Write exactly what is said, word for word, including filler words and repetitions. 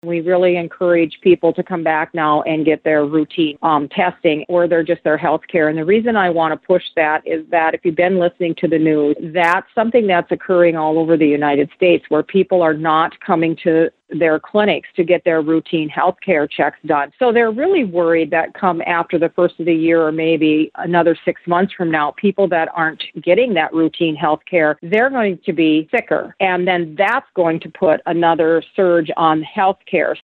We really encourage people to come back now and get their routine um, testing or their just their health care. And the reason I want to push that is that if you've been listening to the news, that's something that's occurring all over the United States where people are not coming to their clinics to get their routine health care checks done. So they're really worried that come after the first of the year or maybe another six months from now, people that aren't getting that routine health care, they're going to be sicker. And then that's going to put another surge on health care.